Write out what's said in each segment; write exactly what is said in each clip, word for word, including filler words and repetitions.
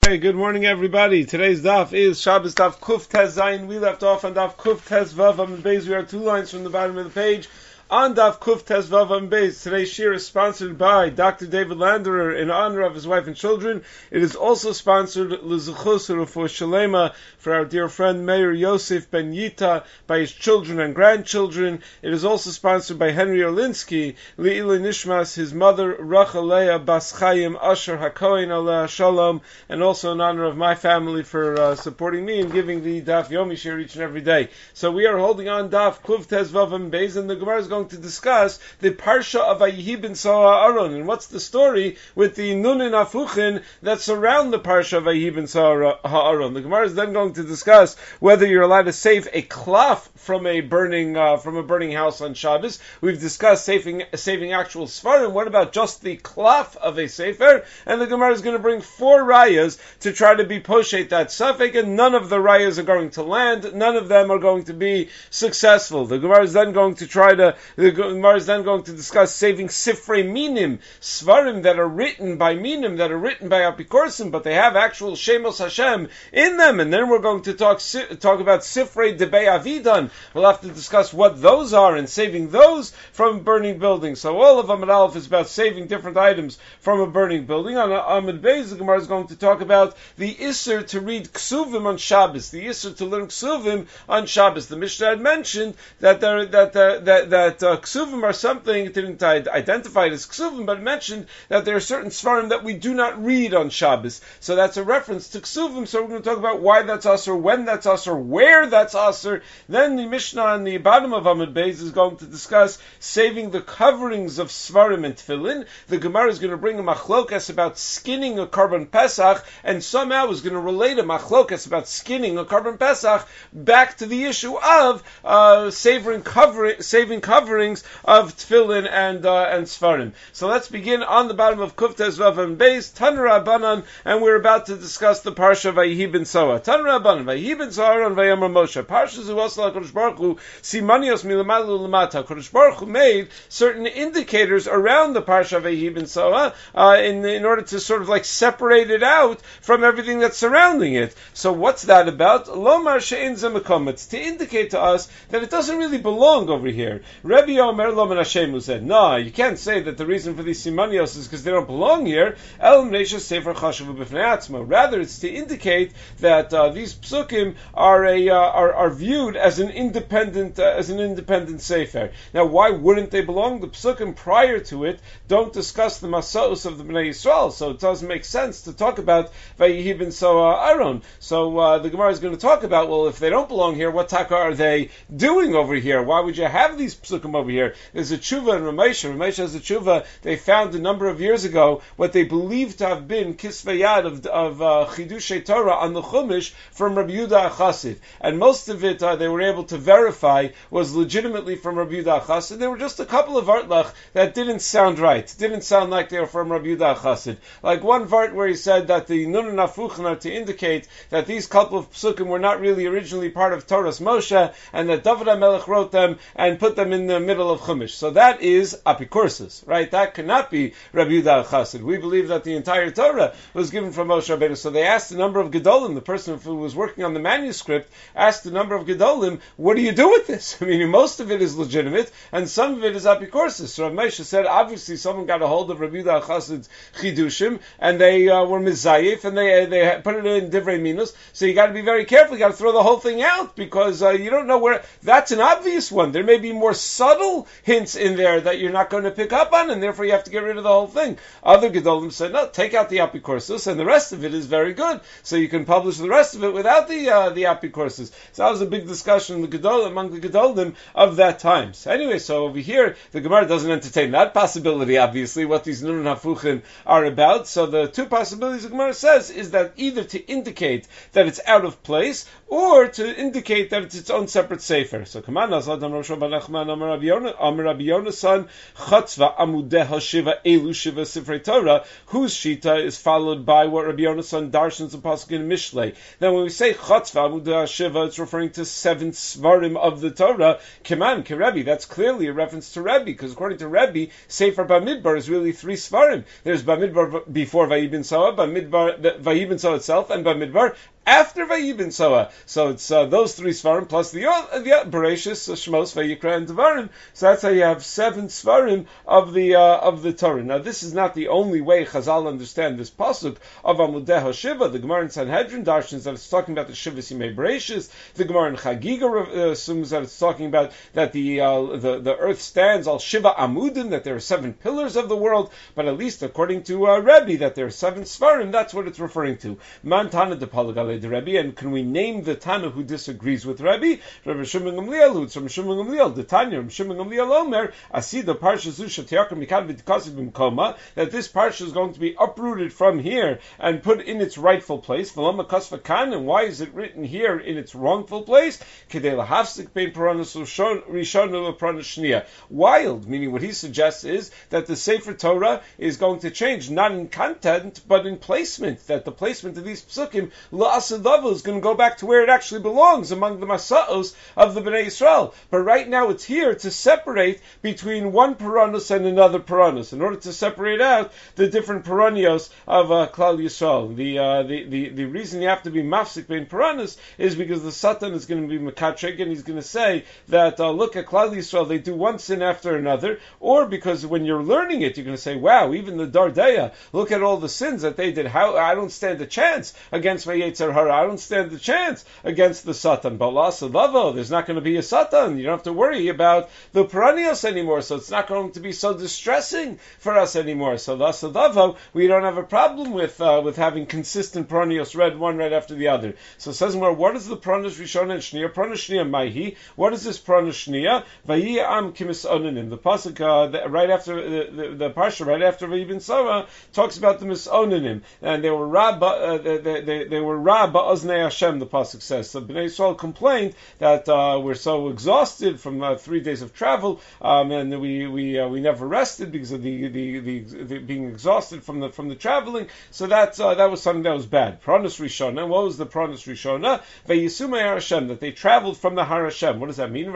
Hey, good morning, everybody. Today's daf is Shabbos daf Kuf Tes Zayin. We left off on daf Kuf Tes Vav Amud Beis. We are two lines from the bottom of the page. On daf Kuf Tes Vav Amud Beis. Today's shir is sponsored by Doctor David Landerer in honor of his wife and children. It is also sponsored L'Zuchus U'Refuah Shalema for our dear friend Meir Yosef Ben Yita by his children and grandchildren. It is also sponsored by Henry Orlinsky, Le'ilui Nishmas, his mother Rachel Leah Bas Chaim Asher HaKohen Aleh Shalom, and also in honor of my family for uh, supporting me and giving the Daf Yomi shir each and every day. So we are holding on Daf Kuf Tes Vav Amud Beis, and the Gemara is going to discuss the Parsha of Vayihi ben Soa Aaron, and what's the story with the Nunin Afuchin that surround the Parsha of Vayihi ben Soa Aaron. The Gemara is then going to discuss whether you're allowed to save a klaf from a burning uh, from a burning house on Shabbos. We've discussed saving saving actual svarim. What about just the klaf of a sefer? And the Gemara is going to bring four rayas to try to be poshet that safek, and none of the rayas are going to land. None of them are going to be successful. The Gemara is then going to try to the Gemara is then going to discuss saving sifrei minim, svarim that are written by minim, that are written by apikorsim, but they have actual shemos Hashem in them. And then we're going to talk talk about sifrei debei avidan. We'll have to discuss what those are and saving those from burning buildings. So all of Amud Aleph is about saving different items from a burning building. On Amud Beis, the Gemara is going to talk about the Isser to read Ksuvim on Shabbos, the Isser to learn Ksuvim on Shabbos. The Mishnah had mentioned that there, that uh, that that uh, Ksuvim are something, it didn't identify it as Ksuvim, but it mentioned that there are certain Svarim that we do not read on Shabbos. So that's a reference to Ksuvim. So we're going to talk about why that's Asur, when that's Asur, where that's Asur. Then the Mishnah on the bottom of Amud Beis is going to discuss saving the coverings of Svarim and Tefillin. The Gemara is going to bring a machlokas about skinning a Karban Pesach, and somehow is going to relate a machlokas about skinning a Karban Pesach back to the issue of uh, saving, covering, saving coverings of Tefillin and uh, and Svarim. So let's begin on the bottom of Kuf Tes Vav Amud Beis, Tan Rabbanan, and we're about to discuss the Parsha of Vayihi ben Soa. Tan Rabbanan, Vayihi ben Soa and Vayamar Moshe. Parsha zu Osla HaKadosh Baruch Hu, Simanios milamalu lamata. HaKadosh Baruch Hu made certain indicators around the Parsha of Vayihi ben Soa uh, in, in order to sort of like separate it out from everything that's surrounding it. So what's that about? Lomar she'en ze mekom. It's to indicate to us that it doesn't really belong over here. Rebbe Omer Lo Men Hashem, who said, no, you can't say that the reason for these simanios is because they don't belong here. El Mneisha Sefer Chashavu B'fnei Atzmo. Rather, it's to indicate that uh, these psukim are a uh, are, are viewed as an independent uh, as an independent sefer. Now, why wouldn't they belong? The psukim prior to it don't discuss the masos of the Bnei Yisrael, so it doesn't make sense to talk about Vayihi ben Soa Aaron. So uh, the Gemara is going to talk about, well, if they don't belong here, what taka are they doing over here? Why would you have these psukim over here? There's a tshuva in Ramesha. Ramesha has a tshuva. They found a number of years ago what they believed to have been kisveyad of, of uh, Chidushei Torah on the Chumash from Rabbi Yehuda HaChassid. And most of it uh, they were able to verify was legitimately from Rabbi Yehuda HaChassid. There were just a couple of vartlach that didn't sound right. Didn't sound like they were from Rabbi Yehuda HaChassid. Like one vart where he said that the Nun Nafuchen are to indicate that these couple of psukim were not really originally part of Torah's Moshe, and that David HaMelech wrote them and put them in the middle of Chumash. So that is apikursus, right? That cannot be Rabbi Yehuda HaChassid. We believe that the entire Torah was given from Moshe Rabbeinu. So they asked a number of Gedolim, the person who was working on the manuscript, asked a number of Gedolim, what do you do with this? I mean, most of it is legitimate, and some of it is apikursus. So Rav Moshe said, obviously someone got a hold of Rabbi Yehuda HaChassid's chidushim, and they uh, were mizayif, and they they put it in divrei minus. So you got to be very careful. You got to throw the whole thing out, because uh, you don't know where. That's an obvious one. There may be more subtle hints in there that you're not going to pick up on, and therefore you have to get rid of the whole thing. Other Gedolim said, no, take out the apikursus, and the rest of it is very good. So you can publish the rest of it without the uh, the apikursus. So that was a big discussion in the Gedol, among the Gedolim of that time. So anyway, so over here, the Gemara doesn't entertain that possibility, obviously, what these Nun Hafuchin are about. So the two possibilities the Gemara says is that either to indicate that it's out of place, or to indicate that it's its own separate sefer. So come on, Azad Amar Shom Bar Nachman Amar Rabbi Yonasan, Chatzva Amudeha Shiva Elu Shiva Sifrei Torah, whose Shita is followed by what Rabbi Yonasan darshans and pasuk in Mishlei. Then when we say Chatzva Amudeha Shiva, it's referring to seven svarim of the Torah. Keman Kerebi, that's clearly a reference to Rebbe, because according to Rebbe, Sefer Bamidbar is really three svarim. There's Bamidbar before Vayibin Soa, Bamidbar Vayibin Soa itself, and Bamidbar after Vayibin Soa. So it's uh, those three svarim plus the uh, the uh, Bereshis, uh, Shmos, Vayikra, and Devarim. So that's how you have seven svarim of the uh, of the Torah. Now this is not the only way Chazal understand this pasuk of Amudeh Shiva. The Gemara in Sanhedrin darshans that it's talking about the Shivas Yimei Bereshis. The Gemara in Chagiga uh, assumes that it's talking about that the uh, the the earth stands al Shiva Amudim, that there are seven pillars of the world. But at least according to uh, Rebbe, that there are seven svarim. That's what it's referring to. Mantana de Palagal. The Rebbe, and can we name the Tana who disagrees with Rebbe? Rabbi Shimon Gamliel, who's from Shimon Gamliel, the Tanya, Rabbi Shimon Gamliel Omer, Asida Parsha Zusha Teyakim Mikad V'Tikasid B'Mkoma, that this Parsha is going to be uprooted from here and put in its rightful place. V'Lama Kasva Kan, and why is it written here in its wrongful place? Kedei Lahafsik Bein Paranos Rishon L'Paranos Shnia. Wild, meaning what he suggests is that the Sefer Torah is going to change, not in content, but in placement, that the placement of these psukim, La'asadavu, is going to go back to where it actually belongs, among the Masa'os of the Bnei Yisrael. But right now it's here to separate between one Paranos and another Paranos, in order to separate out the different Paranios of uh, Klal Yisrael. The, uh, the, the, the reason you have to be mafsik bein Paranos is because the Satan is going to be Mekatreg, and he's going to say that, uh, look at Klal Yisrael, they do one sin after another, or because when you're learning it, you're going to say, wow, even the Dardeya, look at all the sins that they did. How I don't stand a chance against my Yetzer Hara. I don't stand a chance against the Satan. But La'asadavo, there's not going to be a Satan. You don't have to worry about the Paranios anymore, so it's not going to be so distressing for us anymore. So La'asadavo, we don't have a problem with uh, with having consistent Paranios read one right after the other. So it says more, what is the Paranos Rishon and Shnia? Paranos Shnia Maihi. What is this Paranos Shnia? Vayi Am Kimis Onanim. The pasuk uh, the, right after the, the, the parsha right after Vayibin Sora talks about the Misonanim, and they were Rabba. Uh, they, they, they, they were Rabba Oznei Hashem. The pasuk says. So Bnei Yisrael complained that uh, we're so exhausted from uh, three days of travel, um, and we we uh, we never rested because of the the, the the being exhausted from the from the traveling. So that uh, that was something that was bad. Pranos Rishona. What was the Pranos Rishona? Vayisumei Har Hashem, that they traveled from the Har Hashem. What does that mean?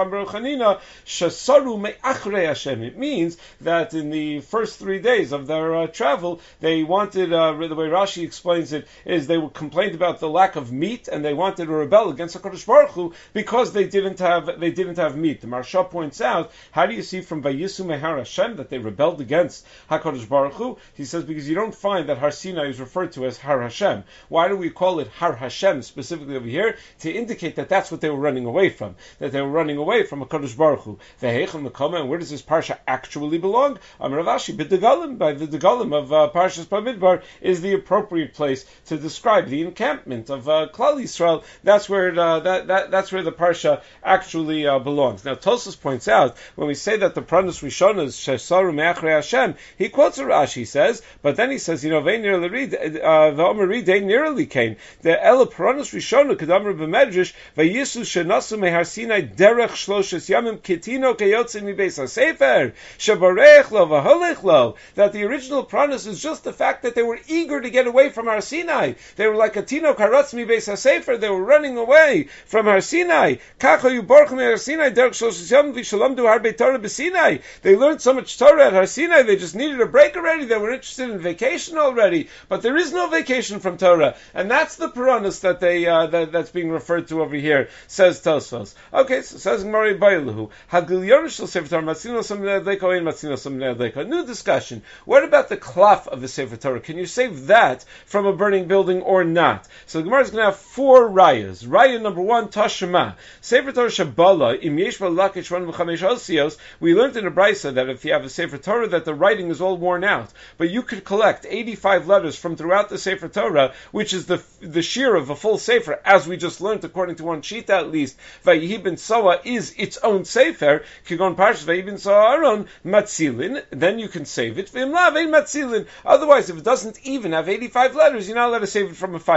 It means that in the first three days of their uh, travel, they wanted, uh, the way Rashi explains it, is they were complained about the lack of meat, and they wanted to rebel against HaKadosh Baruch Hu because they didn't have they didn't have meat. The Maharsha points out, how do you see from Vayisumei Har Hashem that they rebelled against HaKadosh Baruch Hu? He says because you don't find that Har Sinai is referred to as Har Hashem. Why do we call it Har Hashem specifically over here? To indicate that that's what they were running away from, that they were running away from HaKadosh Baruch Hu. And where does this parsha actually belong? Amar Rav Ashi, b'Degalim, by the Degalim of uh, Parshas Bamidbar, is the appropriate place to describe the encampment of uh, Klal Yisrael. That's where it, uh, that, that that's where the parsha actually uh, belongs. Now Tosfos points out when we say that the Pranos Rishona is Shesaru Me'achrei Hashem, he quotes a Rashi, he says, but then he says, you know, Vein nearly read the Omer read they nearly came the Ela Pranos Rishona Kedamar b'Medrash Vayisu Shenasu Mehar Sinai Derech Shloshes Yamim Kitino Keyotzin Mibeis HaSefer Shabarech Lo V'Holech Lo, that the original Pranos is just the fact that they were eager to get away from Har Sinai. They were like a Tino Karatz Mibeis HaSefer. They were running away from Har Sinai. Kacho Yuborchim Har Sinai Derech Shloshes Yamim V'Shalom Du Harbe Torah B'Sinai. They learned so much Torah at Har Sinai. They just needed a break already. They were interested in vacation already. But there is no vacation from Torah, and that's the Pranos that they uh, that, that's being referred to over here. Says Tosfos. Okay, so says Gemara Bailahu. Hagil Shel Sefer Torah Matzino Sam Ne'adleko Ein Matzino Sam Ne'adleko. New discussion. What about the klaf of the Sefer Torah? Can you save that from a burning building or not? So the Gemara is going to have four rayas. Raya number one, Tashema. Sefer Torah Shabala Im Yesh V'Lakish One V'Chamesh Osios. We learned in a brisa that if you have a Sefer Torah that the writing is all worn out, but you could collect eighty-five letters from throughout the Sefer Torah, which is the the shear of a full Sefer, as we just learned according to one shita at least. Vayihi ben Soa is its own Sefer. Kigon Parsh Vayihi ben Soa Aron Matzilin. Then you can save it. V'imlav ein Matzilin. Otherwise, if it doesn't even have eighty-five letters, you're not allowed to save it from a fire.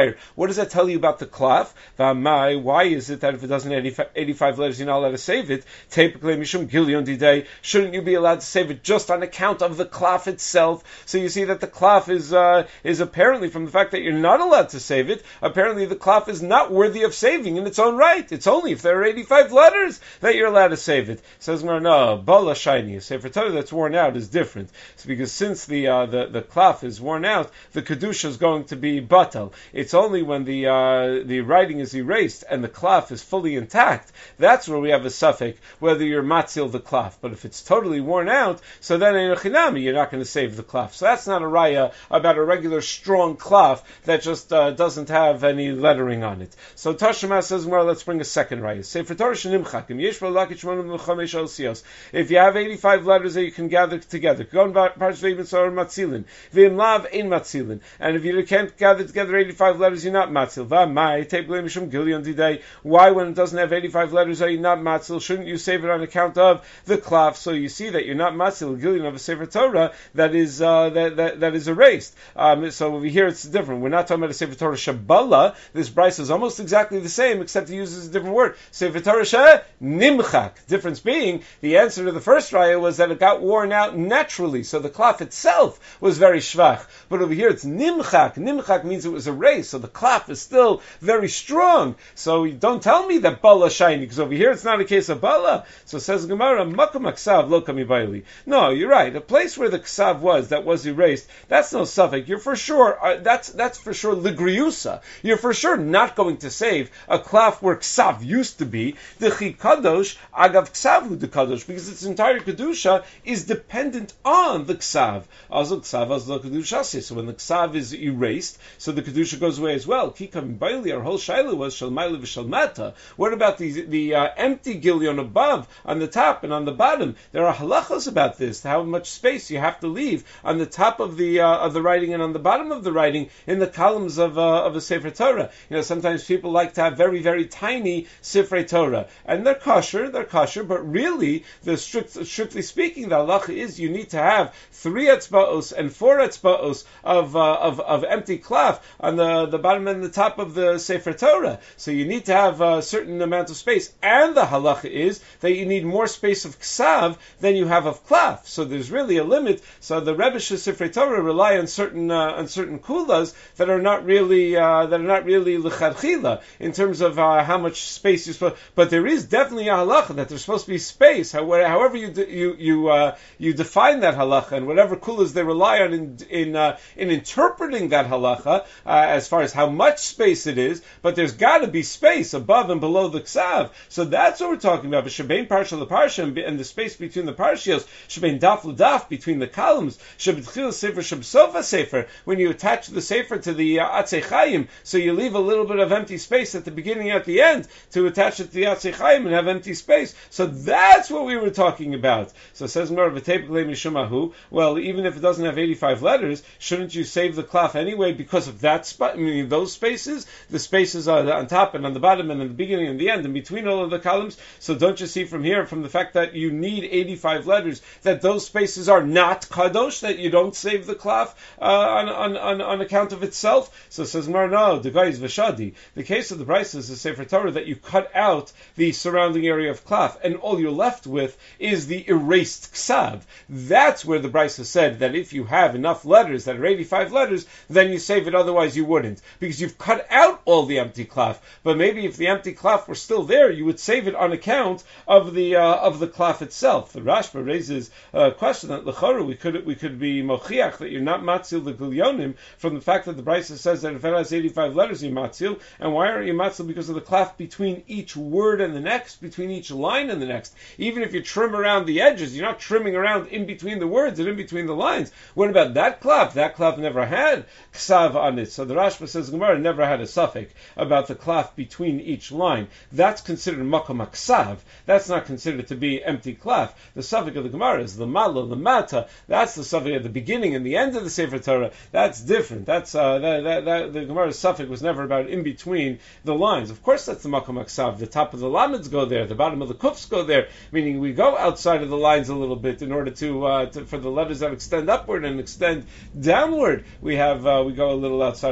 higher. What does that tell you about the klaf? V'amai, why is it that if it doesn't have eighty-five letters, you're not allowed to save it? Typically, mishum gilion didei, shouldn't you be allowed to save it just on account of the klaf itself? So you see that the klaf is uh, is apparently, from the fact that you're not allowed to save it, apparently the klaf is not worthy of saving in its own right. It's only if there are eighty-five letters that you're allowed to save it. Says no, bala shiny, a sefer Torah that's worn out is different. It's because since the uh, the the klaf is worn out, the kedusha is going to be batal. It's only when the uh, the writing is erased and the klaf is fully intact, that's where we have a suffix whether you're matzil the klaf. But if it's totally worn out, so then in a chinami you're not going to save the klaf. So that's not a raya about a regular strong klaf that just uh, doesn't have any lettering on it. So Tashma says, well, let's bring a second raya. Sefer Torah shenimchakim yesh v'lakich shmonim v'chamesh al siyos. If you have eighty-five letters that you can gather together, go on parsh v'yitzor matzilin v'im lav in matzilin, and if you can't gather together eighty-five letters, you're not matzil. V'amai teip mishum gilion didei. Why, when it doesn't have eighty-five letters, are you not matzil? Shouldn't you save it on account of the klaf? So you see that you're not matzil gilion of a sefer Torah that is uh, that, that that is erased. Um, so over here it's different. We're not talking about a sefer Torah shabala. This brisa is almost exactly the same, except he uses a different word. Sefer Torah sheh nimchak. Difference being, the answer to the first raya was that it got worn out naturally, so the klaf itself was very shvach. But over here it's nimchak. Nimchak means it was erased, so the klaf is still very strong. So don't tell me that bala shiny, because over here it's not a case of bala. So says Gemara, makom aksav lo kamibayli. No, you're right. A place where the ksav was that was erased, that's no suffix. You're for sure. Uh, that's that's for sure ligriusa. You're for sure not going to save a klaf where ksav used to be. The chi kadosh agav ksavu de kadosh, because its entire kedusha is dependent on the ksav. Also ksav as the kedusha. So when the ksav is erased, so the kedusha goes away as well. Ki kamibayli, our whole shaila was shalmayla v'shalmata. What about the the uh, empty gilion above, on the top and on the bottom? There are halachos about this, how much space you have to leave on the top of the uh, of the writing and on the bottom of the writing in the columns of uh, of a sefer Torah. You know, sometimes people like to have very very tiny sefer Torah, and they're kosher, they're kosher, but really, the strict, strictly speaking, the halacha is you need to have three etzbaos and four etzbaos of uh, of of empty klaf on the the bottom and the top of the sefer Torah. So you need to have a certain amount of space, and the halacha is that you need more space of ksav than you have of klaf. So there's really a limit. So the Rebbe Sefer Torah rely on certain uh, on certain kulas that are not really uh, that are not really l'chadchila in terms of uh, how much space you're supposed. But there is definitely a halacha that there's supposed to be space. However, however you de- you you uh, you define that halacha and whatever kulas they rely on in in uh, in interpreting that halacha uh, as far as how much space it is. But there's got to be space above and below the ksav. So that's what we're talking about. Shebein parsha leparsha and the space between the parshios. Shebein daf l'daf, between the columns. Shebetchil sefer shebsofa sefer, when you attach the sefer to the uh, Atzei Chaim, so you leave a little bit of empty space at the beginning and at the end to attach it to the Atzei Chaim and have empty space. So that's what we were talking about. So it says more of a mishumahu. Well, even if it doesn't have eighty-five letters, shouldn't you save the klaf anyway because of that spot? I mean, those spaces, the spaces are on top and on the bottom and in the beginning and the end and between all of the columns. So don't you see from here, from the fact that you need eighty-five letters, that those spaces are not kadosh, that you don't save the klaf uh, on, on, on, on account of itself? So it says, no, the guy is vashadi. The case of the brisa is the Sefer Torah that you cut out the surrounding area of klaf, and all you're left with is the erased ksav. That's where the brisa said that if you have enough letters that are eighty-five letters, then you save it, otherwise you wouldn't, because you've cut out all the empty klaf. But maybe if the empty klaf were still there, you would save it on account of the uh, of the klaf itself. The Rashba raises a question that l'chara we could we could be mochiach that you're not matzil the gilyonim from the fact that the brisa says that if it has eighty-five letters you're matzil, and why aren't you matzil? Because of the klaf between each word and the next, between each line and the next. Even if you trim around the edges, you're not trimming around in between the words and in between the lines. What about that klaf? That klaf never had ksav on it. So the Rashba says Gemara never had a suffix about the klaf between each line. That's considered makom aksav. That's not considered to be empty klaf. The suffix of the Gemara is the mala, the mata. That's the suffix at the beginning and the end of the Sefer Torah. That's different. That's uh, that, that, that, the Gemara's suffix was never about in between the lines. Of course, that's the makom aksav. The top of the lameds go there. The bottom of the kufs go there. Meaning we go outside of the lines a little bit in order to, uh, to for the letters that extend upward and extend downward. We have uh, we go a little outside of the lines.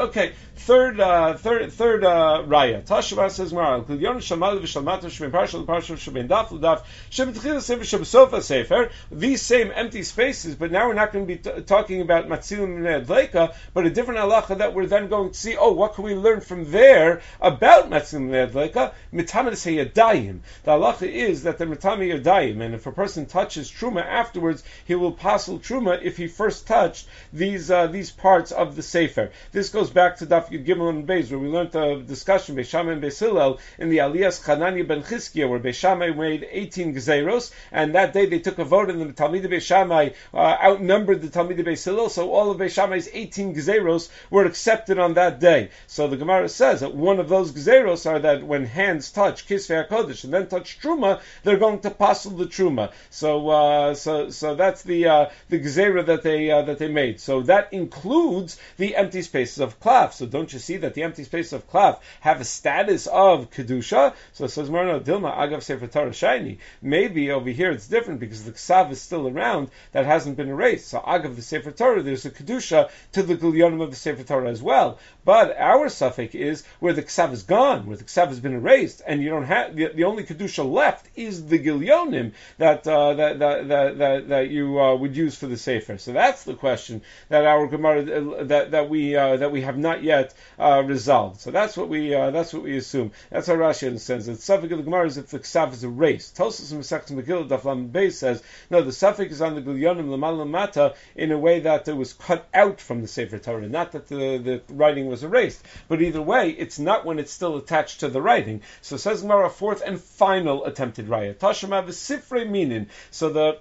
Okay, third, uh, third, third uh, raya. Tashuvah says Maral. Gilyon shamal v'shalmata shebin parshal parshal shebin daf l'daf shebin tchila sefer shebesofa sefer. These same empty spaces, but now we're not going to be t- talking about matzilim ne'adleika, but a different halacha that we're then going to see. Oh, what can we learn from there about matzilim ne'adleika? Mitama yadayim. The halacha is that the mitama yadayim, and if a person touches truma afterwards, he will passel truma if he first touched these uh, these parts of the sefer. This goes back to Daf Yud Gimel and Beis, where we learned a discussion Beis Shammai and Beis Hillel in the Aliyas Chananya ben Chizkiah, where Beis Shammai made eighteen gzeros, and that day they took a vote, and the Talmidei Beis Shammai uh, outnumbered the Talmidei Beis Hillel, so all of Beis Shammai's eighteen gzeros were accepted on that day. So the Gemara says that one of those gzeros are that when hands touch Kisvei HaKodesh and then touch Truma, they're going to passel the Truma. So, uh, so, so that's the uh, the gzera that they uh, that they made. So that includes the empty spaces of klaf. So don't you see that the empty spaces of klaf have a status of kedusha? So it says Marno Dilma Agav Sefer Torah Shiny. Maybe over here it's different because the ksav is still around that hasn't been erased. So Agav the Sefer Torah, there's a kedusha to the gilyonim of the Sefer Torah as well. But our suffix is where the ksav is gone, where the ksav has been erased, and you don't have the, the only kedusha left is the gilyonim that uh, that, that that that that you uh, would use for the sefer. So that's the question that our Gemara uh, that that we uh, that we have not yet uh, resolved. So that's what we uh, that's what we assume. That's how Rashi understands it. The suffix of the Gemara is if the ksav is erased. Tosfos in Masechet Megillah Daf Lamed Beis says no, the suffix is on the gilyonim l'mal l'mata in a way that it was cut out from the sefer Torah, not that the, the writing was erased. But either way, it's not when it's still attached to the writing. So says Gemara, fourth and final attempted raya. Tashma v'sifrei minin. So the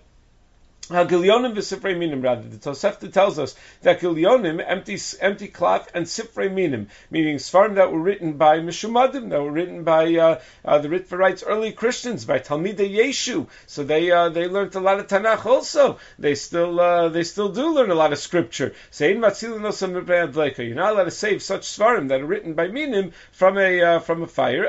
Gilyonim v'sifrei minim, rather. The Tosefta tells us that Gilyonim, empty empty klaf, and sifrei minim, meaning svarim that were written by Mishumadim, that were written by uh, uh, the Ritva writes early Christians, by Talmidei Yeshu. So they uh, they learned a lot of Tanakh also. They still uh, they still do learn a lot of scripture. You're not allowed to save such svarim that are written by minim from a uh, from a fire.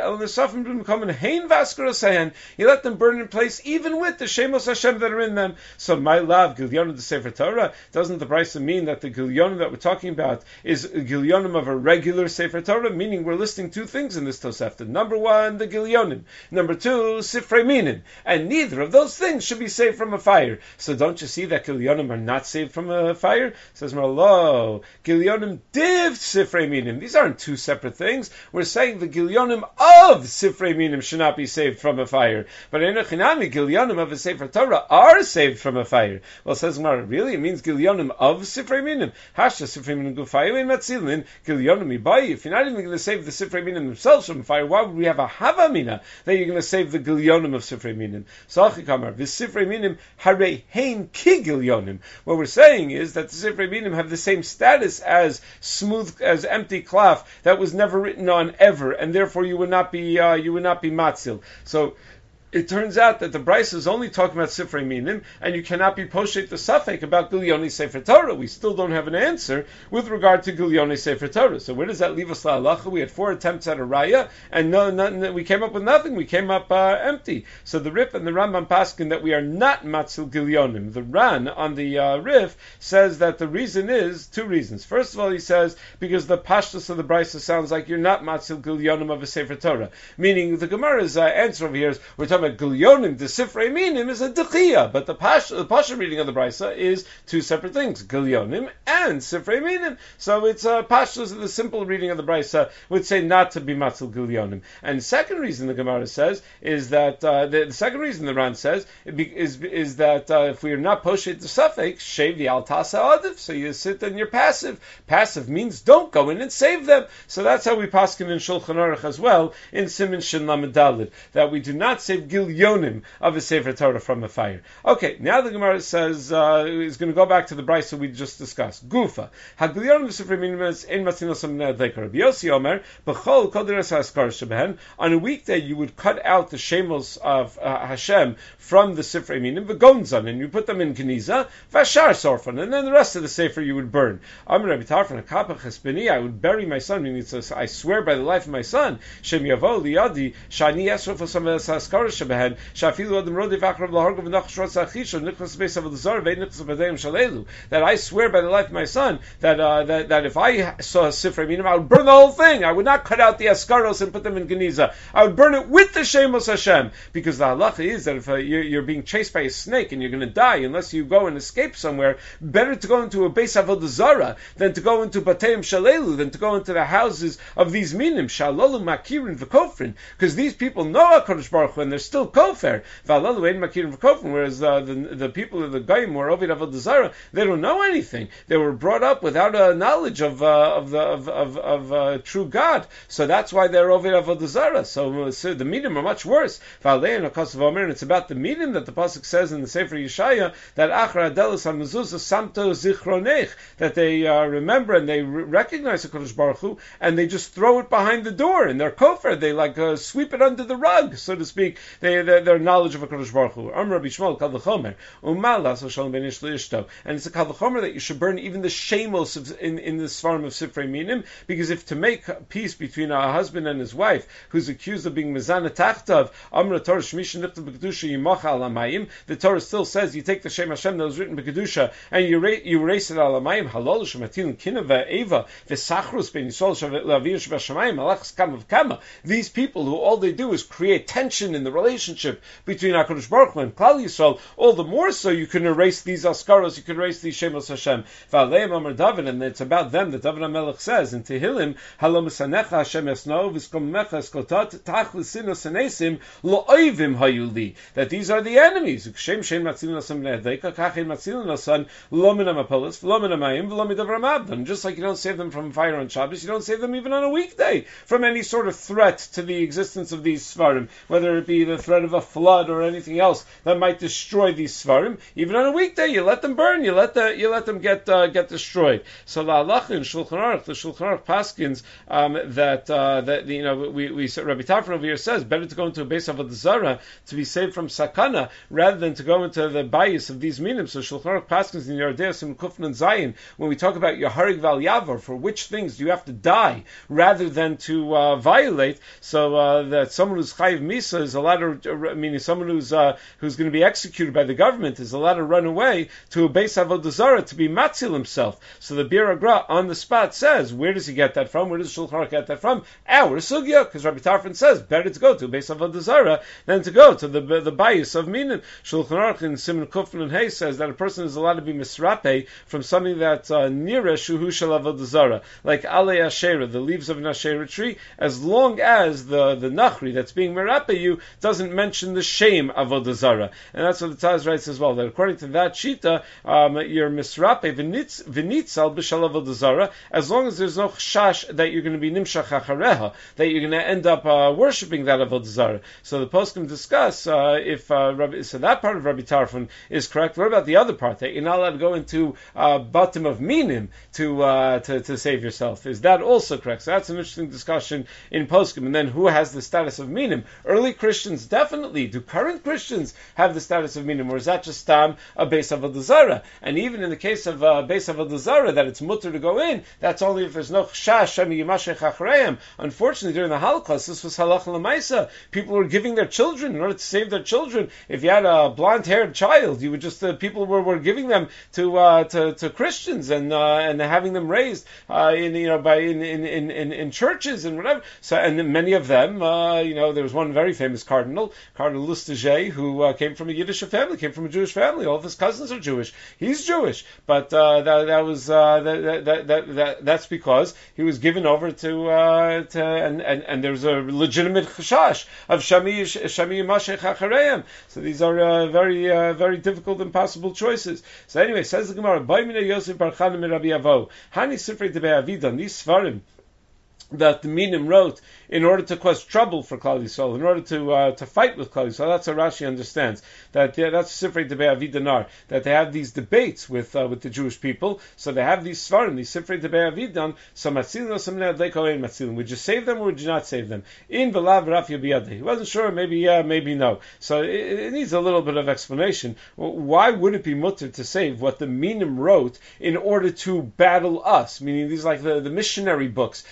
You let them burn in place, even with the Shemos Hashem that are in them. So my love, Gilyonim the Sefer Torah, doesn't the Brisa mean that the Gilyonim that we're talking about is Gilyonim of a regular Sefer Torah? Meaning we're listing two things in this Tosefta. Number one, the Gilyonim. Number two, Sifrei Minim. And neither of those things should be saved from a fire. So don't you see that Gilyonim are not saved from a fire? Says Marlo, Gilyonim div Sifrei Minim. These aren't two separate things. We're saying the Gilyonim of Sifrei Minim should not be saved from a fire. But Enochinami, Gilyonim of a Sefer Torah are saved from a fire. Well, says Gemara, really? It means Gilyonim of Sifrei Minim. Hasha Sifrei Minim Gufayu and Matzilin, Gilyonim Ibayi. If you're not even going to save the Sifrei Minim themselves from fire, why would we have a Havamina that you're going to save the Gilyonim of Sifrei Minim? Sachi Kamar, the Sifrei Minim Hare Hein Ki Gilyonim. What we're saying is that the Sifrei Minim have the same status as smooth, as empty klaf that was never written on ever, and therefore you would not be, uh, you would not be Matzil. So, it turns out that the Brisa is only talking about Sifrei Minim, and you cannot be poshet the Safek about Gilyoni Sefer Torah. We still don't have an answer with regard to Gilyoni Sefer Torah. So where does that leave us, la'alacha? We had four attempts at a raya, and no, no, we came up with nothing. We came up uh, empty. So the Rif and the Rambam paskin that we are not Matzil Gilyonim. The Ran on the uh, Rif says that the reason is two reasons. First of all, he says because the Pashtus of the Brisa sounds like you're not Matzil Gilyonim of a Sefer Torah. Meaning the Gemara's uh, answer over here is we're talking about Gilyonim, the Sifrei Minim is a Dechiyah, but the Pasha, the Pasha reading of the Brisa is two separate things, Gilyonim and Sifrei Minim. So it's uh, Pashas, the simple reading of the Brisa would say not to be Matzil Gilyonim. And the second reason the Gemara says is that, uh, the, the second reason the Ran says is, is that uh, if we are not poshet the Safek, shave the Altasa Adif, so you sit and you're passive. Passive means don't go in and save them. So that's how we paskin in Shulchan Aruch as well, in Siman Shin Lamed Daled, that we do not save Gilyonim of a Sefer Torah from a fire. Okay, now the Gemara says, uh, is going to go back to the Brisa we just discussed. Gufa. Ha-Gilyonim v'Sifrei Minim is in Matzino Samnei Adleika. Rabbi Yossi Omer, B'chol kol deras ha'askar shebehen. On a weekday, you would cut out the shemos of uh, Hashem from the Sifrei Minim, v'gonzan, and you put them in Geniza, v'ashar sorfan, and then the rest of the Sefer you would burn. Amr Rabbi Tarfon, HaKapach Hespeni, I would bury my son, meaning it says, I swear by the life of my son, Shem Yavo Liyadi, Shani Yesruf V'Samei Ha'askar Kedusha behen, shafilu adam rodef achrav lahargov v'nachshros achisha nichlas beis avodah zarah ve'nichlas b'deim shalelu. That I swear by the life of my son that uh, that that if I saw Sifrei Minim, I would burn the whole thing. I would not cut out the askaros and put them in Geniza. I would burn it with the Shemos Hashem, because the halacha is that if uh, you're, you're being chased by a snake and you're going to die unless you go and escape somewhere, better to go into a Beis Avodah Zarah than to go into Bateim Shalelu, than to go into the houses of these Minim, Shalalu Makirin v'Kofrin, because these people know HaKadosh Baruch Hu and they're still Kofer. V'Alalu Ein Makirin v'Kofrin, whereas uh, the, the people of the Goyim who are Ovid Avodah Zarah, they don't know anything. They were brought up without a knowledge of uh, of the of of, of uh, true God, so that's why they're Ovid Avodah Zarah. So, so the Minim are much worse. And it's about the Minim that the pasuk says in the Sefer Yeshaya that Achra Adelos HaMezuzah Samto Zichronech, that they uh, remember and they re- recognize the Kodesh Baruch Hu, and they just throw it behind the door in their kofer. They like uh, sweep it under the rug, so to speak. They they their knowledge of a Kodesh Baruch Hu. Am Rabbi Shmuel Kal V'Chomer Umal Laso Shalom Ben Ish L'Ishto, and it's a Kal V'Chomer that you should burn even the shemos of, in in the Svarim of Sifrei Minim, because if to make peace between a husband and his wife who's accused of being mezana tachtav, Amra Torah Shmisha Nifta B'Kedusha Yimacha Al Hamayim, the Torah still says you take the Shem Hashem that was written B'Kedusha and you ra- you erase it Al Hamayim, Halol Shematil Kina Ve'eva V'Sachrus Ben Yisrael Shavir Shvashamayim Alachs Kama V'Kama. These people who all they do is create tension in the relationship between HaKadosh Baruch Hu and Klal Yisrael, all the more so you can erase these askaros, you can erase these Shemos Hashem. V'Aleim Amar David, and it's about them that David HaMelech says in Tehillim, Halom Sanecha Hashem Esno V'Skomecha Eskotat Tach L'Sino Senesim Lo'oivim Hayuli, that these are the enemies. Kshem Shem Matzilin Asam Ne'edeka Kachem Matzilin Asan Lominam Apolis Lominam Ayim V'Lomidav Ramabdan. Just like you don't save them from fire on Shabbos, you don't save them even on a weekday from any sort of threat to the existence of these Svarim, whether it be the threat of a flood or anything else that might destroy these Svarim. Even on a weekday, you let them burn, you let the you let them get uh, get destroyed. So the halacha in Shulchan Aruch, the Shulchan Aruch paskins um, that uh, that you know we we Rabbi Tarfon over here says better to go into a Beis Avodah Zarah to be saved from sakana rather than to go into the bias of these minim. So Shulchan Aruch paskins in Yordeas and Kufn and Zayin, when we talk about Yaharig Val Yavar, for which things do you have to die rather than to uh, violate? So uh, that someone who's chayiv misa is allowed to, meaning someone who's uh, who's going to be executed by the government is allowed to run away to a Beis Avodah Zarah to be matzil himself. So the Bir Agra on the spot says, where does he get that from? Where does Shulchan Aruch get that from? Our sugya, because Rabbi Tarfon says better to go to a Beis Avodah Zarah than to go to the the bias of minim. Shulchan Aruch in Siman Kufn and Hay says that a person is allowed to be misrape from something that's uh, near shuhu shel Avodah Zarah, like alei asherah, the leaves of an asherah tree, as long as the the nachri that's being merape you doesn't mention the shame Avodah Zarah. And that's what the Taz writes as well, that according to that shita, um, you're misrape v'nitzal b'shel Avodah Zarah, as long as there's no chash that you're going to be nimshach achareha, that you're going to end up uh, worshipping that Avodah Zarah. So the poskim discuss uh, if uh, Rabbi, so that part of Rabbi Tarfon is correct. What about the other part, that you're not allowed to go into uh, bottom of minim to, uh, to to save yourself? Is that also correct? So that's an interesting discussion in poskim. And then who has the status of minim? Early Christians definitely. Do current Christians have the status of minim, or is that just tam a Beis Avodah Zarah? And even in the case of uh, Beis Avodah Zarah, that it's mutter to go in, that's only if there's no chash shemi yimashech achreim. Unfortunately, during the Holocaust, this was halacha l'maisa. People were giving their children in order to save their children. If you had a blonde-haired child, you would just uh, people were, were giving them to uh, to, to Christians and uh, and having them raised uh, in you know by in, in, in, in churches and whatever. So and many of them, uh, you know, there was one very famous cardinal, Cardinal Lustiger, who uh, came from a Yiddish family, came from a Jewish family. All of his cousins are Jewish. He's Jewish, but uh, that, that was uh, that, that, that, that that's because he was given over to uh, to and, and and there's a legitimate chashash of shami shami mashech achareim. So these are uh, very uh, very difficult, impossible choices. So anyway, says the Gemara, Baimina Yosef Bar Chana Rabbi Avo, Hani Sifrei Debei Avidan, these Svarim that the Minim wrote in order to cause trouble for Klal Yisrael, in order to uh, to fight with Klal Yisrael. That's how Rashi understands that. Yeah, that's Sifrei Debei Avidanar, that they have these debates with uh, with the Jewish people. So they have these Svarim, these Sifrei Debei Avidan. So Matzilin, some Ne'adleko Ein Matzilin. Would you save them or would you not save them? In Velav Rafia Biyadeh. He wasn't sure. Maybe yeah, maybe no. So it, it needs a little bit of explanation. Why would it be mutter to save what the Minim wrote in order to battle us? Meaning these like the, the missionary books that you get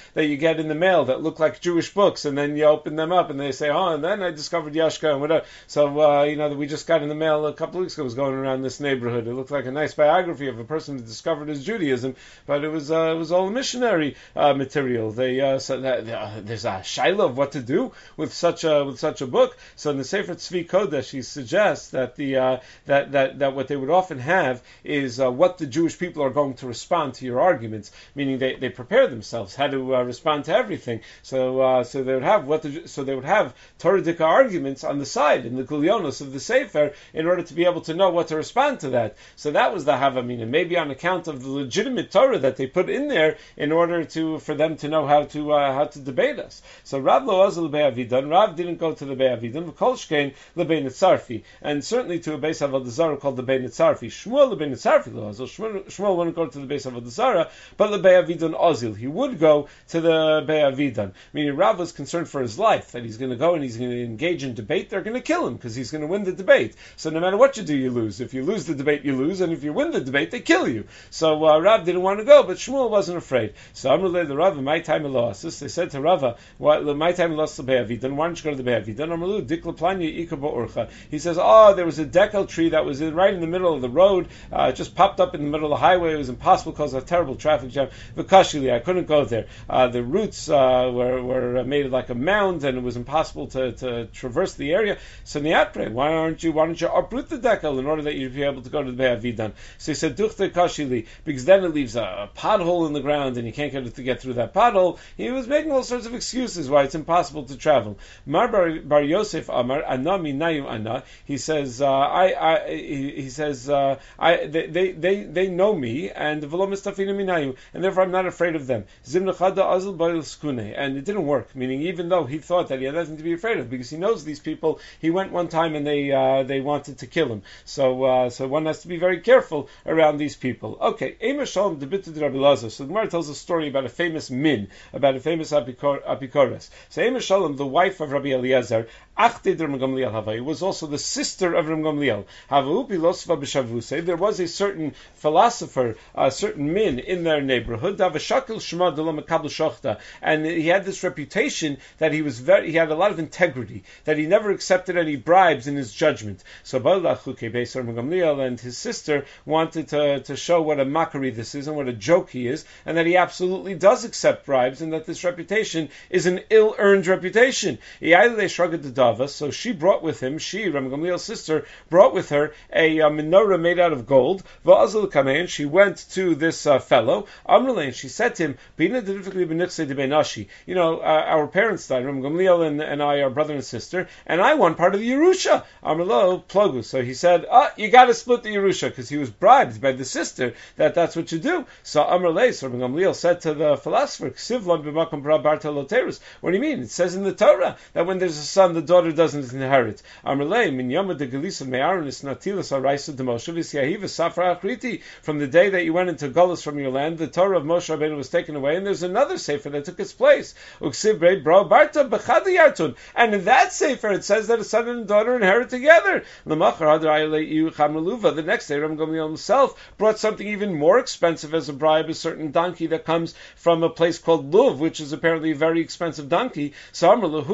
get in the mail that look like Jewish books, and then you open them up and they say, oh, and then I discovered Yashka and whatever. So, uh, you know, that we just got in the mail a couple of weeks ago, was going around this neighborhood. It looked like a nice biography of a person who discovered his Judaism, but it was uh, it was all missionary uh, material. They uh, so that, uh, there's a shaila of what to do with such a with such a book. So in the Sefer Tzvi Kodesh, he suggests that the uh, that that that what they would often have is uh, what the Jewish people are going to respond to your arguments, meaning they, they prepare themselves how to uh, respond to everything. So uh, so they would have what the, so they would have Torah Dika arguments on the side in the Gulyonos of the Sefer in order to be able to know what to respond to that. So that was the Havamina, maybe on account of the legitimate Torah that they put in there in order to for them to know how to uh, how to debate us. So Rav lo azal be'avidan. Rav didn't go to the be'avidan. V'kolshkein lebein Nitzarfi, and certainly to a base of Avodah Zarah called the Bein Nitzarfi. Shmuel lebein Nitzarfi lo azal. Shmuel wouldn't go to the base of Avodah Zarah, but the be'avidan azil. He would go to the be'avidan. Meaning Rav was concerned for his life, that he's going to go and he's going to engage in debate. They're going to kill him because he's going to win the debate. So no matter what you do, you lose. If you lose the debate, you lose, and if you win the debate, they kill you. So uh, Rav didn't want to go, but Shmuel wasn't afraid. So Amrullah the Rav, my time loss. They said to Rava, my time lost the be'avidan. Why don't you go to the be'avidan? Amrullah dikla planya ikar ba'urcha. He says, oh, there was a decal tree that was in, right in the middle of the road. Uh, it just popped up in the middle of the highway. It was impossible because of a terrible traffic jam. V'kashili, I couldn't go there. Uh, the roots uh, were were made like a mound, and it was impossible to, to traverse the area. So Niatre, why aren't you? Why don't you uproot the decal in order that you'd be able to go to the be'avidan? So he said, duchte kashili, because then it leaves a, a pothole in the ground, and you can't get it to get through that pothole. He was making all sorts of excuses why it's impossible to travel. Mar Bar, Bar Yosef Amar Anami Nayu Ana. He says, uh, I, I, he, he says, uh, I, they, they, they, they know me, and v'lo mistafina minayu, and therefore I'm not afraid of them. Zimnachada azul ba'il skune, and it didn't work. Meaning, even though he thought that he had nothing to be afraid of, because he knows these people, he went one time and they, uh, they wanted to kill him. So, uh, so one has to be very careful around these people. Okay, Ema Shalom debitu de Rabbi Lazar. So the Gemara tells a story about a famous min, about a famous apikor, apikoros. So Ema Shalom, the wife of Rabbi Eliezer, Achte Ram Gamliel Havai, was also the sister of Ram Gamliel. Havu pilosva b'shavuse. There was a certain philosopher, a certain min in their neighborhood, Davashakil Shema Delam Makabel Shochta, and he had this reputation that he was very, he had a lot of integrity, that he never accepted any bribes in his judgment. So Balachuke Beisar Ram Gamliel and his sister wanted to, to show what a mockery this is and what a joke he is, and that he absolutely does accept bribes, and that this reputation is an ill-earned reputation. So she brought with him, she, Ram Gamliel's sister, brought with her a, a menorah made out of gold. And she went to this uh, fellow, and she said to him, you know, uh, our parents died, Ram Gamliel and, and I are brother and sister, and I won part of the Yerusha. Amrlo plogu. So he said, oh, you got to split the Yerusha, because he was bribed by the sister that that's what you do. So Amrle, so Ram Gamliel said to the philosopher, what do you mean? It says in the Torah that when there's a son, the daughter doesn't inherit. From the day that you went into Golus from your land, the Torah of Moshe Rabbeinu was taken away, and there's another sefer that took its place. And in that sefer it says that a son and a daughter inherit together. The next day, Ram Gamliel himself brought something even more expensive as a bribe, a certain donkey that comes from a place called Luv, which is apparently a very expensive donkey. So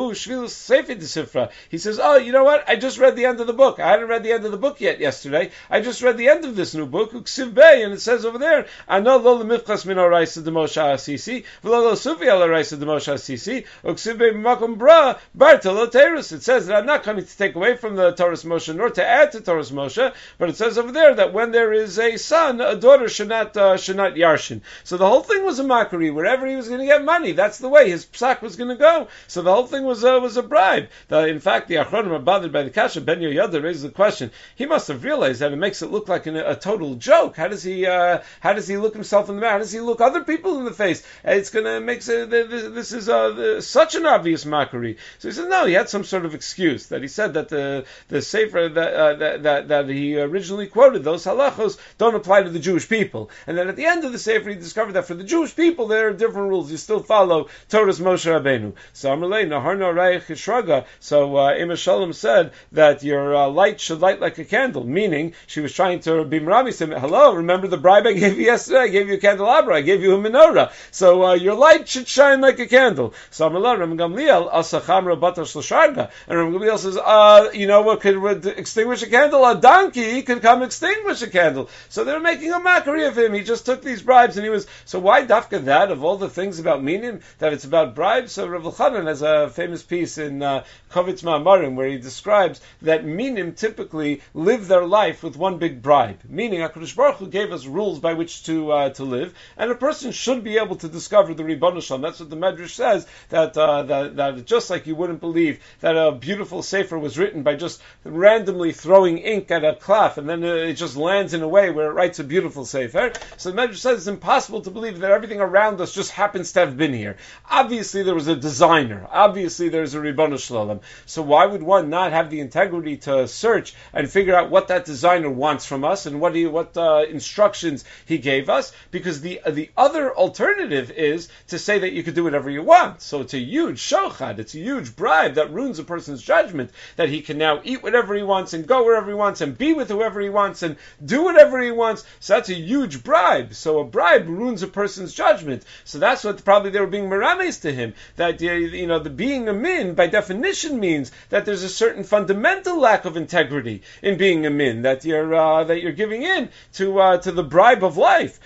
he says, oh, you know what? I just read the end of the book. I hadn't read the end of the book yet yesterday. I just read the end of this new book, Uksiv Bey, and it says over there, Ano lo lemifchas min oraisa de Moshe Asisi, v'lo lo sufi al oraisa de Moshe Asisi, Uksiv Bey b'makom bra, barta lo terus. It says that I'm not coming to take away from the Torah's Moshe, nor to add to Torah's Moshe, but it says over there that when there is a son, a daughter should not, uh, should not yarshin. So the whole thing was a mockery. Wherever he was going to get money, that's the way his psak was going to go. So the whole thing was, uh, was a bribe. The, in fact, the Achronim are bothered by the Kasha. Ben Yoyada raises the question. He must have realized that it makes it look like an, a total joke. How does he? Uh, how does he look himself in the mirror? How does he look other people in the face? It's going to make it, this is uh, such an obvious mockery. So he said, no, he had some sort of excuse that he said that the the sefer that uh, that, that that he originally quoted, those halachos don't apply to the Jewish people, and then at the end of the sefer he discovered that for the Jewish people there are different rules. You still follow Torah's Moshe Rabbeinu. So Amalei Nahar Narayich Shraga. So uh, Ima Shalom said that your uh, light should light like a candle, meaning she was trying to be meramis him. Hello, remember the bribe I gave you yesterday? I gave you a candelabra. I gave you a menorah. So uh, your light light should shine like a candle. So Amar Ram Gamliel asachamra batar shlasharga, and Ram Gamliel says, uh, you know what could, would extinguish a candle? A donkey could come extinguish a candle. So they're making a mockery of him. He just took these bribes, and he was so why dafka that of all the things about minim that it's about bribes? So Rav Elchanan has a famous piece in uh, Kovitz Ma'amarim where he describes that minim typically live their life with one big bribe, meaning HaKadosh Baruch Hu gave us rules by which to uh, to live, and a person should be able to discover the Ribbon Shalom. That's what the Medrash says, that, uh, that that just like you wouldn't believe that a beautiful sefer was written by just randomly throwing ink at a cloth and then it just lands in a way where it writes a beautiful sefer. So the Medrash says it's impossible to believe that everything around us just happens to have been here. Obviously there was a designer. Obviously there's a Ribbon Shalom. So why would one not have the integrity to search and figure out what that designer wants from us and what he, what uh, instructions he gave us? Because the uh, the other alternative is to say that you could do whatever you want. So it's a huge shochad, it's a huge bribe that ruins a person's judgment, that he can now eat whatever he wants and go wherever he wants and be with whoever he wants and do whatever he wants. So that's a huge bribe. So a bribe ruins a person's judgment. So that's what probably they were being merames to him, that you know the being a min by definition means that there's a certain fundamental lack of integrity in being a min, that you're uh, that you're giving in to uh, to the bribe of life.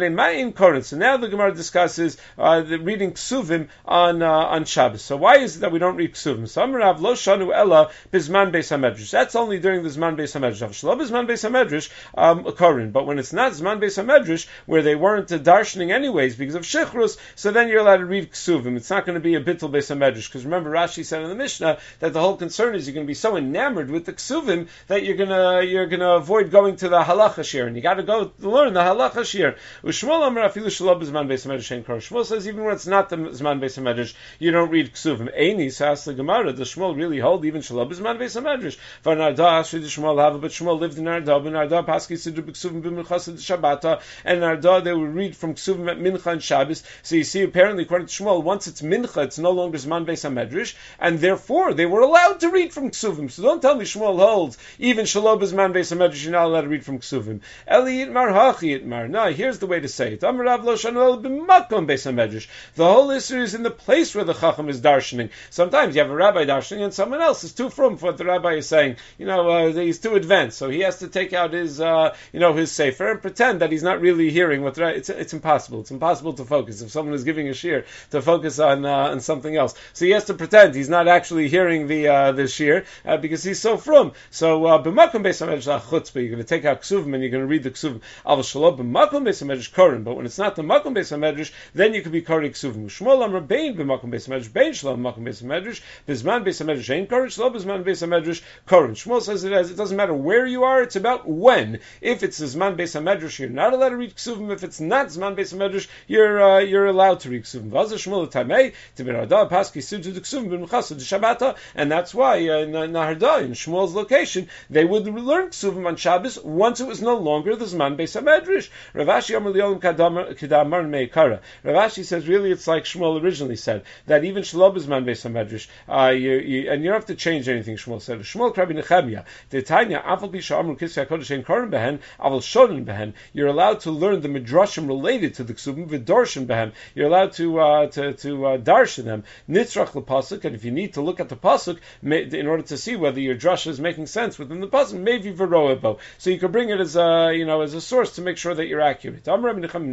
So now the Gemara discusses uh, the reading ksuvim on uh, on Shabbos. So why is it that we don't read ksuvim? Samarav lo shanu ella bizman beis hamedrash. That's only during the zman beis hamedrash. Shlo bizman beis hamedrash um korin. But when it's not zman beis hamedrash, where they weren't uh, darshaning anyways because of shichrus, so then you're allowed to read ksuvim. It's not going to be a bittul beis hamedrash, because remember Rashi said in the Mishnah that the whole concern is you're going to be so enamored with the ksuvim that you're gonna you're gonna avoid going to the halacha shir, and you got to go learn the halacha shir. Ushmol amar afilu shelo bizman beis hamedrash ein kor. Shmuel says even when it's not the zman beis hamedrash, you don't read ksuvim. Eini says the Gemara, does Shmuel really hold even shelo bizman beis hamedrash? For Narda should Shmuel have, but Shmuel lived in Narda. But Narda paski siddur b'ksuvim b'minchas Shabbata, and Narda they would read from ksuvim at mincha and Shabbos. So you see, apparently according to Shmuel, once it's mincha, it's no longer zman beis hamedrash, and therefore they were allowed to read from ksuvim. So don't tell me Shmuel holds even shelo bizman beis hamedrash you're not allowed to read from ksuvim. Eli yitmar hachi yitmar. No, here's the way to say it. Amarav lo shanu el b'makom beis hamedrash. The whole issue is in the place where the chacham is darshaning. Sometimes you have a rabbi darshaning and someone else is too frum for what the rabbi is saying. You know, uh, he's too advanced, so he has to take out his, uh, you know, his sefer and pretend that he's not really hearing what the rabbi. It's, it's impossible. It's impossible to focus if someone is giving a shir to focus on uh, on something else. So he has to pretend he's not actually hearing the uh, the shir uh, because he's so frum. So b'makom beis hamedrash chutzpah, you're going to take out ksuvim and you're going to read the ksuvim. Al shalom b'makom beis hamedrash korin, but when it's not the makom beis hamedrash, then you could be korin ksuvim. Shmuel amar bein b'makom beis hamedrash, bein shalom b'makom beis hamedrash, bizman beis hamedrash ein korin, shalom bizman beis hamedrash korin. Shmuel says it as it doesn't matter where you are, it's about when. If it's zman beis hamedrash, you're not allowed to read ksuvim. If it's not zman beis hamedrash, you're uh, you're allowed to read ksuvim. V'az Shmuel tamei tibirada paski sudu ksuvim b'mchasa d'Shabbata, and that's why uh, in Naharda, in Shmuel's location, they would learn ksuvim on Shabbos once it was no longer the zman beis hamedrash. Rav Ashi amar li'olam kadamar meikara. Rav Ashi says really it's like Shmuel originally said, that even shelo bizman beis hamedrash, uh, you, you, and you don't have to change anything Shmuel said. Shmuel Rabbi Nechemia, the Tanya, afal pi sha'amru kisvei hakodesh ein korin behen, aval shonin behen. You're allowed to learn the midrashim related to the ksuvim, v'dorshin behen. You're allowed to uh, to to uh, darshan them. Nitzrach l'pasuk, and if you need to look at the pasuk in order to see whether your drasha is making sense within the pasuk, maybe v'roebo. So you can bring it as a you know as a source to make sure that you're accurate. The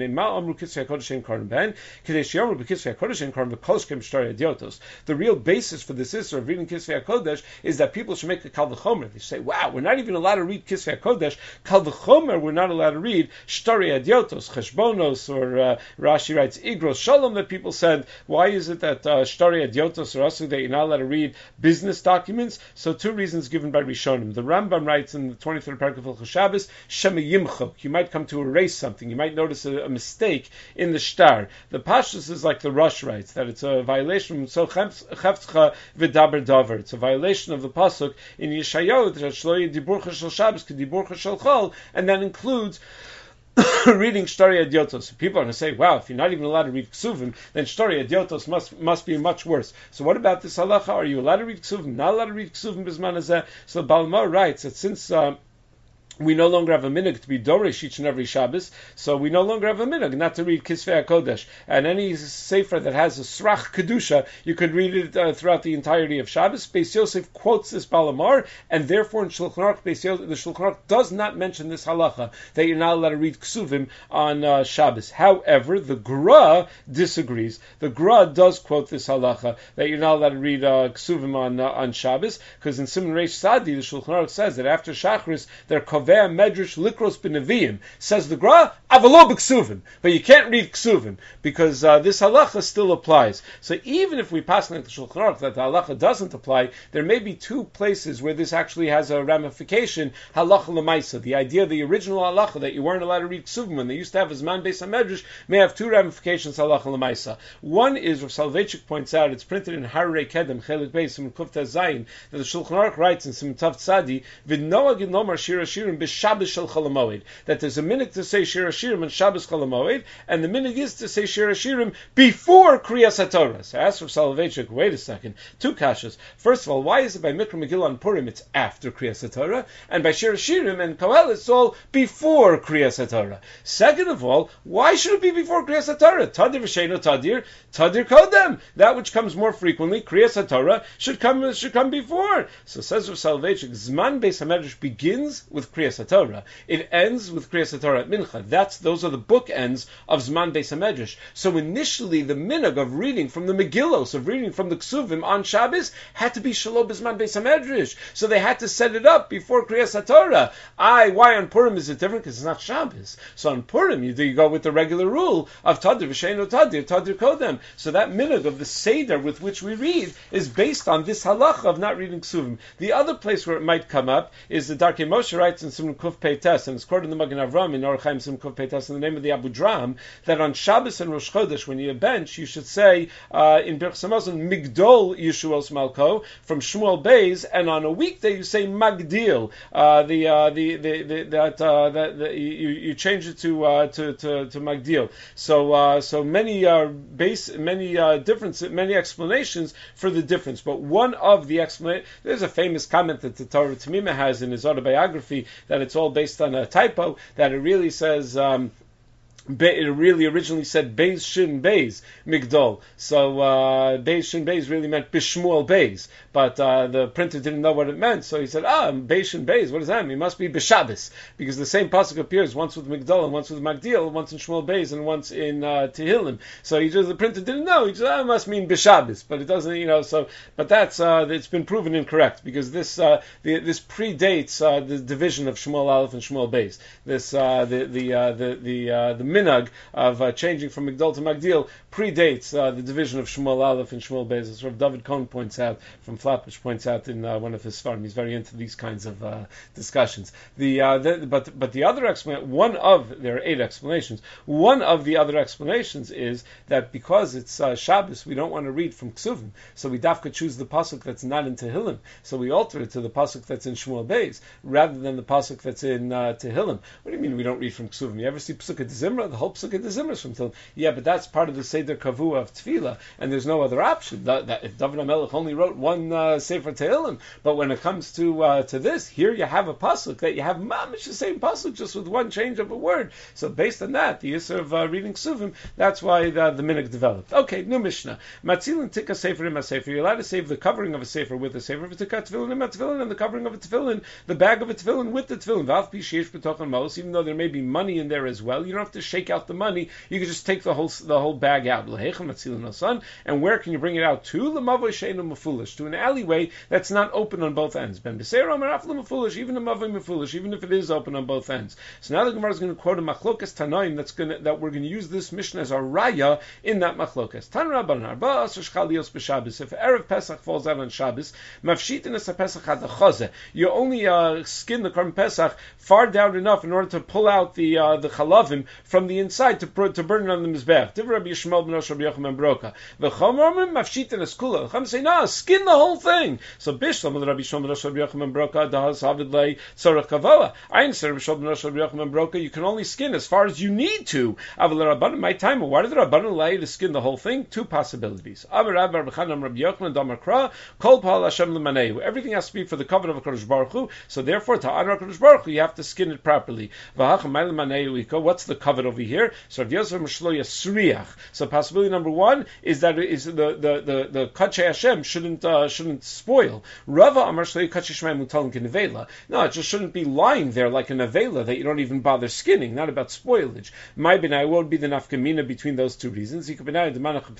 real basis for this issue of reading Kisvei HaKodesh is that people should make a Kal V'chomer. They say, wow, we're not even allowed to read Kisvei HaKodesh. Kal V'chomer, we're not allowed to read Shtarei Adiotos, Cheshbonos, or uh, Rashi writes Igros Shalom that people said. Why is it that uh, Shtarei Adiotos or Asu that you're not allowed to read business documents? So two reasons given by Rishonim. The Rambam writes in the twenty-third paragraph of Shabbos, Shema Yimchok. You might come to erase something. You might notice a, a mistake in the shtar. The Pashtus is like the Rush writes, that it's a violation of so cheftzcha v'daber davar. It's a violation of the pasuk in Yeshayahu that shlo diburcha shel Shabbos k'diburcha shel Chol, and that includes reading Shtarei Adiotos. So people are going to say, wow, if you're not even allowed to read Ksuvim, then Shtarei Adiotos must must be much worse. So what about this halacha? Are you allowed to read Ksuvim? Not allowed to read Ksuvim bisman hazeh? So Balma writes that since uh, we no longer have a minhag to be Dorish each and every Shabbos, so we no longer have a minhag not to read Kisvei HaKodesh. And any sefer that has a Srach Kedusha, you could read it uh, throughout the entirety of Shabbos. Beis Yosef quotes this Balamar, and therefore in Shulchan Aruch, Beis Yosef, the Shulchan Aruch does not mention this halacha, that you're not allowed to read Ksuvim on uh, Shabbos. However, the Gra disagrees. The Gra does quote this halacha, that you're not allowed to read uh, Ksuvim on, uh, on Shabbos, because in Simon Reish Sadi, the Shulchan Aruch says that after Shachris, they're Medrash Likros B'Neviim. Says the Gra, Avalo B'Ksuvim. But you can't read Ksuvim, because uh, this halacha still applies. So even if we pass like the Shulchan Aruch that the halacha doesn't apply, there may be two places where this actually has a ramification, halacha l'maisa. The idea, the original halacha, that you weren't allowed to read Ksuvim when they used to have Zman Beis HaMedrash, may have two ramifications, halacha l'maisa. One is, Rav Soloveitchik points out, it's printed in Hararei Kedem, Chelik Beis, Simon Kuf Tez Zayin, that the Shulchan Aruch writes in Simon Tav Tzadi, V'noag in Lomar Shir HaShirim b'Shabbos shel Chol HaMoed, that there's a minhag to say Shir HaShirim on Shabbos Chol HaMoed, and the minhag is to say Shir HaShirim before Kriyas HaTorah. So I asked Rav Soloveitchik, wait a second, two kashas. First of all, why is it by Mikra Megillah on Purim it's after Kriyas HaTorah, and by Shir HaShirim and Kohelet it's all before Kriyas HaTorah? Second of all, why should it be before Kriyas HaTorah? Tadir v'sheino tadir, tadir kodem. That which comes more frequently, Kriyas HaTorah, should come should come before. So says Rav Soloveitchik, Zman Beis HaMedrash begins with Kriyas HaTorah. It ends with Kriyas HaTorah at Mincha. That's those are the bookends of Zman Beis HaMedrash. So initially, the minhag of reading from the Megillos, of reading from the Ksuvim on Shabbos, had to be Shalom B'Zman Beis HaMedrash. So they had to set it up before Kriyas HaTorah. I, why on Purim is it different? Because it's not Shabbos. So on Purim, you, you go with the regular rule of Tadir v'sheino tadir, tadir kodem. So that minhag of the Seder with which we read is based on this halacha of not reading Ksuvim. The other place where it might come up is the Darkei Moshe writes in Simon Kuf Peites, and it's quoted in the Magen Avram in Orach Chaim Simon Kuf Peites in the name of the Abu Dram, that on Shabbos and Rosh Chodesh, when you bench, you should say uh, in Birchas Hamazon Migdol Yeshuos Malko from Shmuel Beis, and on a weekday you say Magdil. Uh, the, uh, the the the that uh, that the, you you change it to uh, to, to to Magdil. So uh, so many uh, base many uh, difference many explanations for the difference, but one of the explanation, there's a famous comment that the Torah Tamima has in his autobiography that it's all based on a typo, that it really says um, it really originally said Beis Shin Beis Migdol. So uh, Beis Shin Beis really meant Bishmuel Beis, but uh, the printer didn't know what it meant, so he said, ah, Beis Shin Beis, what does that mean? It must be B'Shabbos, because the same pasuk appears once with Migdol and once with Magdil, once in Shmuel Beis and once in uh, Tehillim. So he just, the printer didn't know. He just, ah, it must mean B'Shabbos, but it doesn't, you know. So, but that's uh, it's been proven incorrect, because this uh, the, this predates uh, the division of Shmuel Aleph and Shmuel Beis. This uh, the the uh, the the uh, the minhag of uh, changing from Migdol to Magdil predates uh, the division of Shmuel Aleph and Shmuel Beis, as Rav David Cohn points out from Flatbush points out in uh, one of his Svarim. He's very into these kinds of uh, discussions. The, uh, the but but the other explanation, one of there are eight explanations. One of the other explanations is that because it's uh, Shabbos, we don't want to read from Ksuvim, so we dafka choose the pasuk that's not in Tehillim. So we alter it to the pasuk that's in Shmuel Beis rather than the pasuk that's in uh, Tehillim. What do you mean we don't read from Ksuvim? You ever see Pesukah D'Zimra? The whole Pesukah D'Zimra is from Tehillim. Yeah, but that's part of the Seder Kavua of Tefillah, and there's no other option. That, that if David HaMelech only wrote one uh, Sefer Tehillim, but when it comes to uh, to this, here you have a pasuk that you have mamish the same pasuk, just with one change of a word. So based on that, the issue of uh, reading Ksuvim, that's why the, the minhag developed. Okay, new Mishnah. Matzilin tika sefer im sefer. You're allowed to save the covering of a sefer with a sefer, v'tika tefillin im tefillin, and the covering of a tefillin, the bag of a tefillin with the tefillin. V'af pi sheish b'tochen mos. Even though there may be money in there as well, you don't have to shake out the money. You can just take the whole the whole bag out. L'heichel matzilin osan. And where can you bring it out to? L'mavoi sheinu mefulish, to an alleyway that's not open on both ends. Ben b'seir omer af l'mefulish, even a mavoi mefulish, even if it is open on both ends. So now the Gemara is going to quote a machlokas tanoim that's going to, that we're going to use this Mishnah as a raya in that machlokas. Tan Rabban Arba Asher Shchalios b'Shabbos. If erev Pesach falls out on Shabbos, mafshitin es Pesach ad chazeh. You only uh, skin the korban Pesach far down enough in order to pull out the uh, the chalavim from from the inside to to burn it on the mizbeach. Divrei Rabbi Yishmael ben Rosh Rabbi Yochanan Broka. V'chomar mafshitin eskula. Chum say no, skin the whole thing. So bishlam Rabbi Yishmael ben Rosh Rabbi Yochanan Broka dahas havid lei tzorach kavoa. Ein ser Rabbi Yishmael ben Rosh Rabbi Yochanan Broka. You can only skin as far as you need to. Aval Rabbanan my time. Why did the Rabbanan allow you to skin the whole thing? Two possibilities. Amar Rabbi Chanam Rabbi Yochanan damar kra kol pal Hashem lemaneu. Everything has to be for the covenant of Hakadosh Baruch Hu. So therefore, to honor Hakadosh Baruch Hu, you have to skin it properly. What's the covenant over here? So So possibility number one is that is the the the the Kachei Hashem shouldn't uh, shouldn't spoil. Rava Amar Shloi Kachei Shemai Mutalin Kenevela. No, it just shouldn't be lying there like a nevela that you don't even bother skinning. Not about spoilage. My benai, what would be the nafkamina between those two reasons? It could be that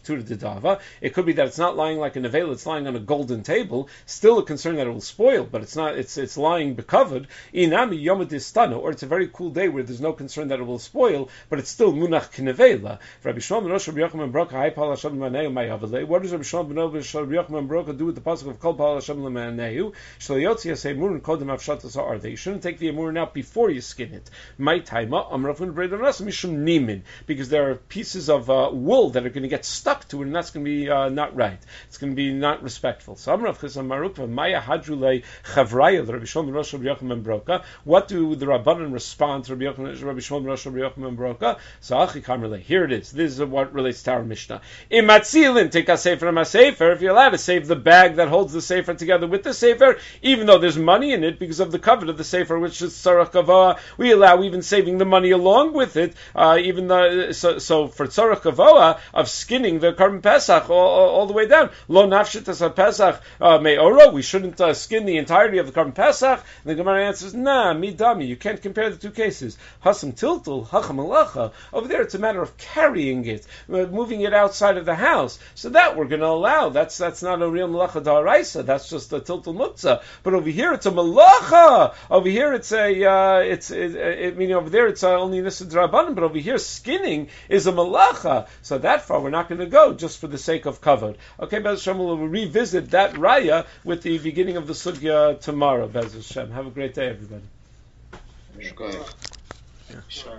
it's not lying like a nevela; it's lying on a golden table. Still a concern that it will spoil, but it's not. It's it's lying becovered. Inami Yomadistano, or it's a very cool day where there's no concern that it will spoil, but it's still munach knevela. Rabbi Shmuel ben Rosh Rabbi Yochanan Broka, Hai Pal Hashem Lemaneu Mai Havale. What does Rabbi Shmuel ben Rosh Rabbi Yochanan Broka do with the pasuk of Kol Pal Hashem Lemaneu? Shlayotzi Yasei Murin Kodem Avshatas Ha'arde. You shouldn't take the emurin out before you skin it. My taima Amrafun Breidonas Mishum Nimin, because there are pieces of uh, wool that are going to get stuck to it, and that's going to be uh, not right. It's going to be not respectful. So Amrav Chesam Marukva Maya Hadrulei Chavraya Rabbi Shmuel ben Rosh Rabbi Yochanan Broka. What do the Rabbanan respond to Rabbi Yochanan, Rabbi Shmuel ben Rosh Rabbi Yochanan Broka? So Achi Kamrele. Here it is. This is what relates to our Mishnah. Imatzilin take a sefer and a sefer. If you're allowed to save the bag that holds the sefer together with the sefer, even though there's money in it because of the covet of the sefer, which is tzarach kavoa, we allow even saving the money along with it. Uh, even the so, so for tzarach kavoa of skinning the carbon pesach all, all, all the way down. Lo nafshit as a pesach me'oro. We shouldn't uh, skin the entirety of the carbon pesach. And the Gemara answers, Nah, midami. You can't compare the two cases. Hasam tiltul, hacham alacha. Over there, it's a matter of carrying it, moving it outside of the house. So that we're going to allow. That's that's not a real malacha da'araisa. That's just a tiltul muktzah. But over here, it's a malacha. Over here, it's a uh, it's it, it, meaning over there, it's uh, only nisa d'rabbanan. But over here, skinning is a malacha. So that far, we're not going to go just for the sake of kavod. Okay, Bez Hashem, we'll revisit that raya with the beginning of the sugya tomorrow. Bez Hashem, have a great day, everybody. Go ahead. Yeah.